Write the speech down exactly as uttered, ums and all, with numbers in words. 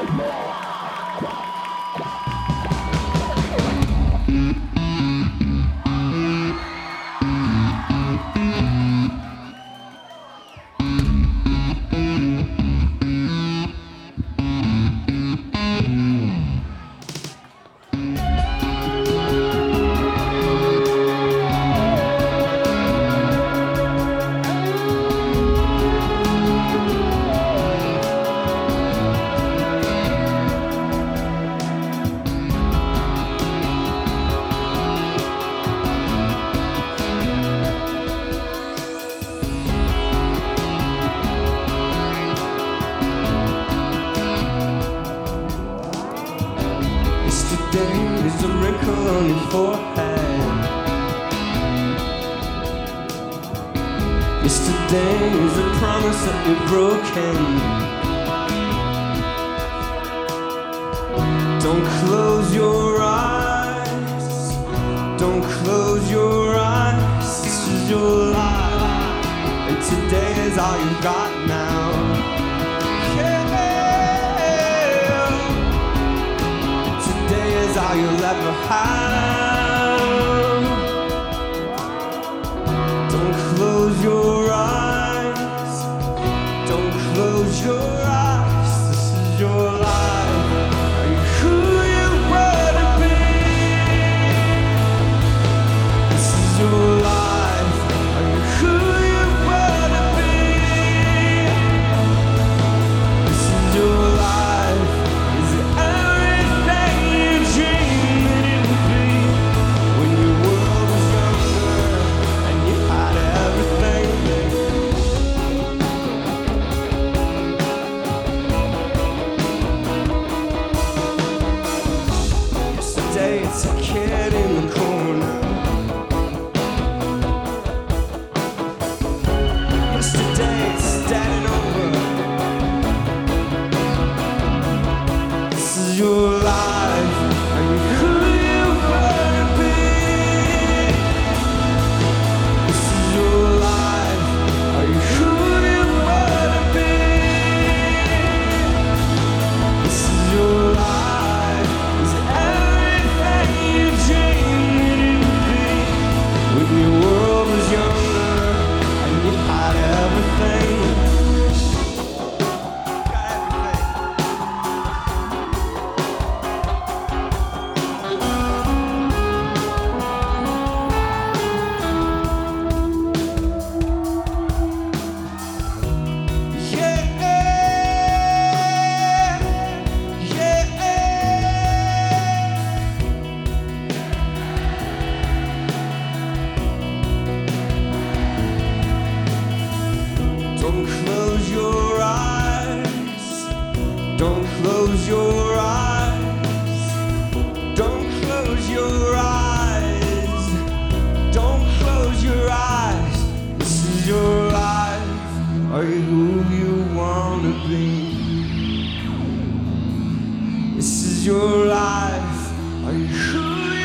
There's a wrinkle on your forehead. Yesterday is a promise that you're broken. Don't close your eyes. Don't close your eyes. This is your life, and today is all you've got now. All you'll ever have. Don't close your eyes. Don't close your eyes. This is your life. Are you who you wanna be? This is your life. Are you who you wanna be? This is your life. Is it everything you dreamed it would be when your world was younger and you had everything? Yesterday it's a kid in the corner. Yesterday it's standing over. This is your life. Are you who you wanna be? This is your life. Are you who you wanna be? This is your life. Is it everything you dreamed it would be when your world was younger and you had everything? Got everything. Don't close your eyes. Don't close your eyes. Don't close your eyes. Don't close your eyes. This is your life. Are you who you wanna be? This is your life. Are you who you